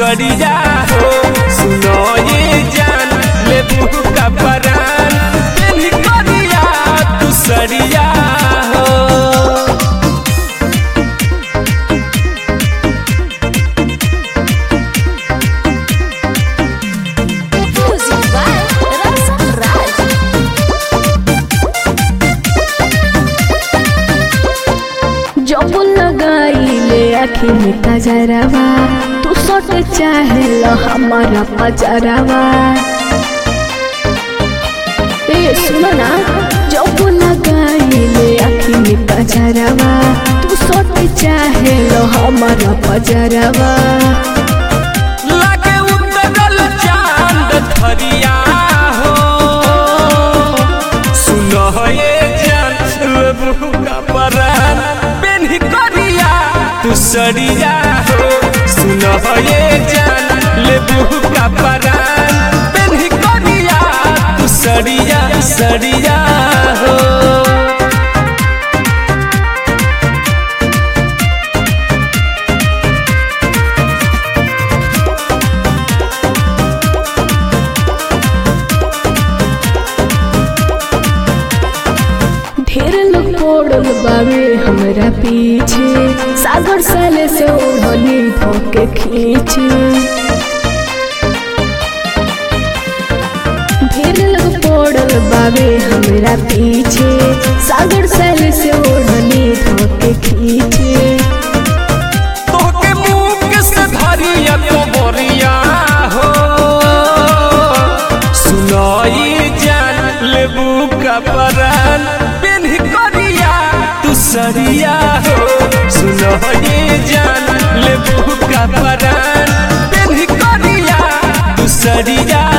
सड़िया हो सुनो ये जान लेबू का परान पेन्ही करिया तू सड़िया हो। जब लगाइले आँखी में कजरवा तू सट चाहे लो हमारा पजरवा। ए सुनो ना, जब लगाइले आँखी में कजरवा तू सट चाहे लो हमारा पजरवा। लागे उतरल चांद थरिया हो सुनो ये जान लेबू का परान पेन्ही करिया तू सड़िया हो सुनो ये जान लेबू का परान पेन्ही करिया तू सड़िया सड़िया हो। ढेर लोग पड़ल बावे हमरा पीछे सागर साले से ओढ़नी धोके खींचे। ढेर लोग पड़ल बावे हमरा पीछे सागर साले से ओढ़नी धोके खींचे। तोके मुँह से धरिया तो बोरिया हो सुनो ये जान लेबू का परान पेन्ही करिया तू सड़िया हो सुनो ये जान लेबू का परान पेन्ही करिया तू सड़िया